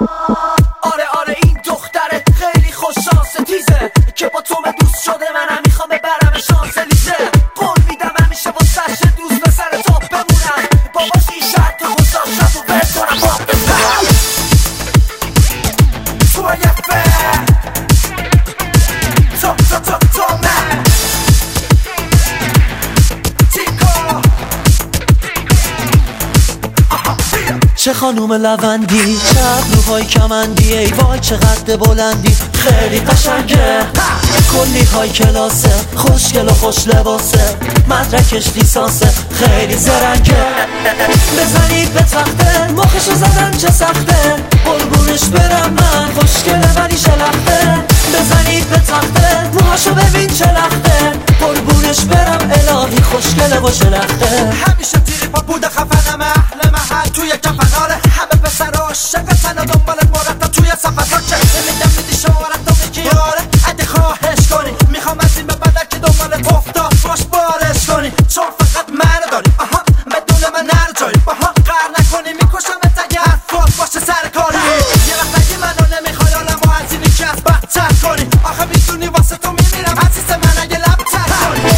آره آره این دختره خیلی خوش شانس تیزه که با تو دوست شده. منم میخوام ببرم شانسلیزه. قول میدم همیشه با سش دوست به سر تاپ بمونم. باباش این شرط گذاشتم و بهت کنم باق بزنم تو یه فر تو من چه خانوم لوندی، چه ابروهای کمندی، ای وای چقدر بلندی، خیلی قشنگه، کلی های کلاسه، خوشگل و خوش لباسه، مدرکش لیسانسه، خیلی زرنگه. بزنید به تخته، مخشو زدن چه سخته، قربونش برم من، خوشگله ولی شلخته. بزنید به تخته، موهاشو ببین چه لخته، قربونش برم الهی خوشگله و شلخته. همیشه تیری پا بوده خفنم اهل محل توی کفناره. همه پسر عاشقتن و دنبالت مرتب توی صفحات چه میگم میدی شمارت و میگی آره اگه خواهش کنی. میخوام از این به بعد که دنبالت افتاد باش بارش کنی. چون فقط منو داری آها بدون من نرو جایی باها قهر نکنی میکشمت اگه حرفات باشه سر کاری. یه وقت اگه منو نمیخوای حالمو از اینی که از بدتر کنی. آخه میدونی واسه تو میمیرم عزیز من اگه لبتر کنی.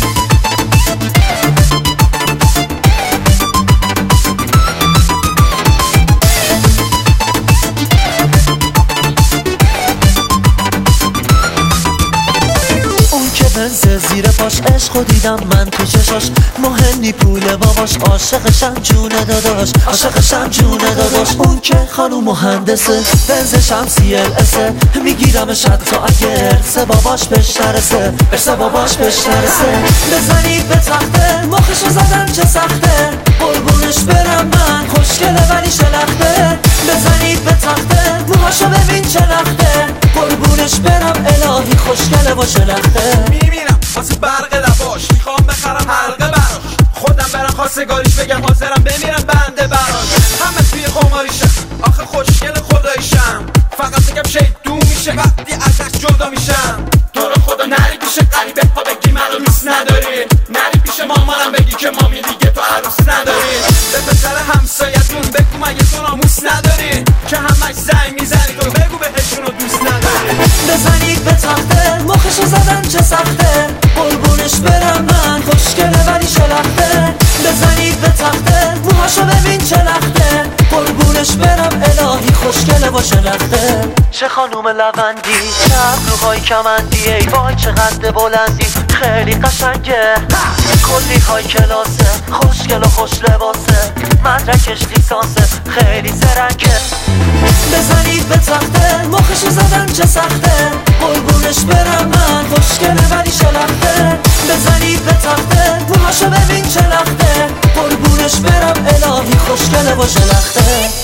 بنز زیر پاش عشقو دیدم من تو چشاش. مهمی پول باباش عاشقشم جونه داداش، عاشقشم جونه داداش. اون که خانوم مهندسه بنزشم CLSه. میگیرمش حتی اگه ارث باباش بهش نرسه، ارث باباش بهش نرسه. بزنید به تخته، مخشو زدن چه سخته، قربونش برم من، خوشگله ولی شلخته. بزنید به تخته، موهاشو ببین چه لخته، قربونش برم الهی خوشگله و شلخته. میمیرم واسه برق لباش، میخوام بخرم حلقه براش. خودم برم خواستگاریش بگم حاضرم بمیرم بنده براش. همه توی قماریشم آخه خوشگل خداییشم. فقط بگم شیطون میشه وقتی ازش جدا میشم. تو رو خدا نری پیش غریبه ها بگی منو دوست نداری. نری پیش مامانم بگی که مامی دیگه تو عروس نداری. به پسر همسایتون بگو مگه تو ناموس نداری که همش زنگ میزنی تو بگو بهشونو دوست نداری. بزنید به تخته، مخشو زدن چه سخته، قربونش برم من، خوشگله ولی شلخته. بزنید به تخته، موهاشو ببین چه لخته، قربونش برم الهی خوشگله و شلخته. چه خانوم لوندی، چه ابروهای کمندی، ای وای چقدر بلندی، خیلی قشنگه، کلی های کلاسه، خوشگل و خوش لباسه، مدرکش لیسانسه، خیلی زرنگه. بزنید به تخته، مخشو زدن چه سخته، قربونش برم من، خوشگله ولی شلخته. بزنید به تخته، موهاشو ببین چه لخته، قربونش برم الهی خوشگله و شلخته.